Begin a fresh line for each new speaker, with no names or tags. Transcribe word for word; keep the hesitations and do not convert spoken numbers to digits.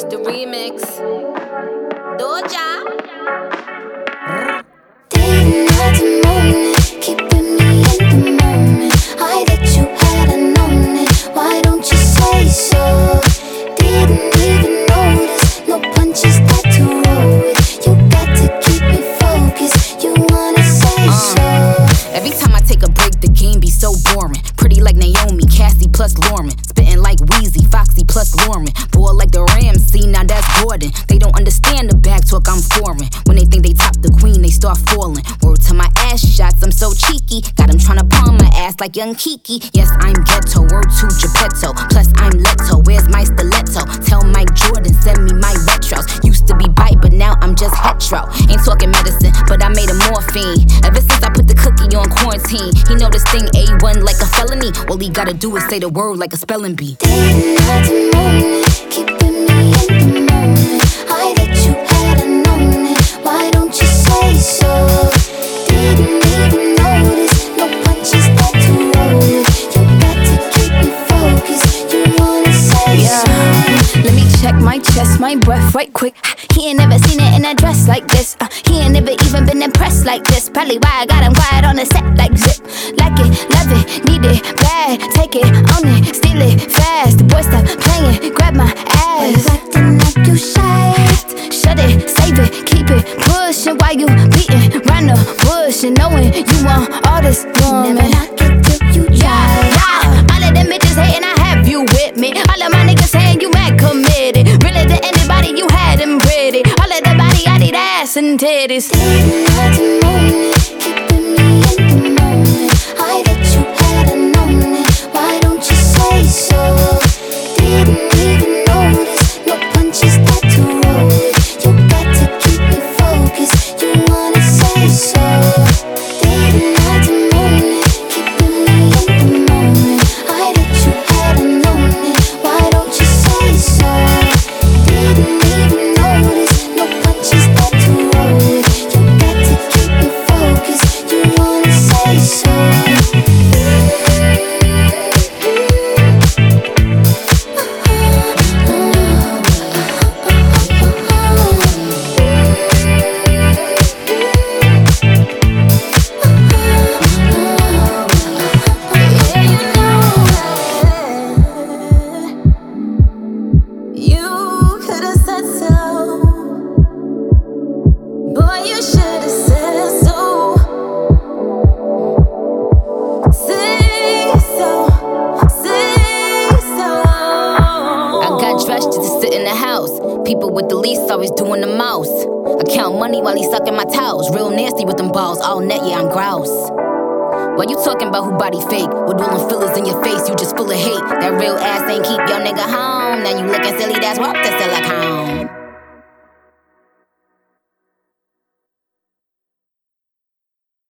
the remix. Doja.
Didn't have to moan it, keeping me in the moment. I that you hadn't known it. Why don't you say so? Didn't even notice. No punches that to roll with. You got to keep me focused. You wanna say
uh,
so?
Every time I take a break, the game be so boring. Pretty like Naomi, Cassie plus Lauren. Spitting like Weezy, Foxy plus Lauren. Boy like the Rams, see now that's Gordon. They don't understand the back talk, I'm foreign. When they think they top the queen, they start falling. Word to my ass shots, I'm so cheeky. Got him tryna palm my ass like young Kiki. Yes, I'm ghetto, word to Geppetto. Plus I'm Leto, where's my stiletto? Tell Mike Jordan, send me my retros. Used to be bite, but now I'm just hetero. Ain't talking medicine, but I made a morphine. Ever since I put the cookie on quarantine, he know this thing A one like a felony. All he gotta do is say the word like a spelling bee.
Didn't have to moan it, keeping me in the moment. I that you hadn't known it. Why don't you say so? Didn't even notice. No punches that to roll with. You got to keep me focused. You wanna say
Yeah.
so?
Let me check my chest, my breath right quick. He ain't never seen it in a dress like this. Uh, he ain't never even been impressed like this. Probably why I got him quiet on the set like zip. Like it, love it, need it, bad. Take it, own it, steal it, fast. The boy stop playing, grab my
Why you
ass.
acting like you shy?
Shut it, save it, keep it pushing. While you beating round the bush and knowing you want all this woman.
Never knock it till you
Yeah,
try.
yeah. All of them bitches hating, I have you with me. All of my niggas saying you mad committed. Really to anybody, you had them pretty. All of the body, I need ass and titties.
Didn't have to moan it, keeping me in the moment. I that you hadn't known it. Why don't you say so? Didn't even notice. No punches that to roll with. You got to keep me focused. You wanna say so? Didn't have to moan it, keeping me in the moment. I that you hadn't known it. Why don't you say so? Didn't even notice. No punches that to roll with. You got to keep me focused. You wanna say so?
You could've said so. Boy, you should've said so. Say so, say so. I got dressed just to sit in the house. People with the least always doing the most. I count money while he sucking my towels. Real nasty with them balls, all net, yeah, I'm grouse. Why you talking about who body fake? With all them fillers in your face, you just full of hate. That real ass ain't keep your nigga home. Now you looking silly, that's walk the silicone.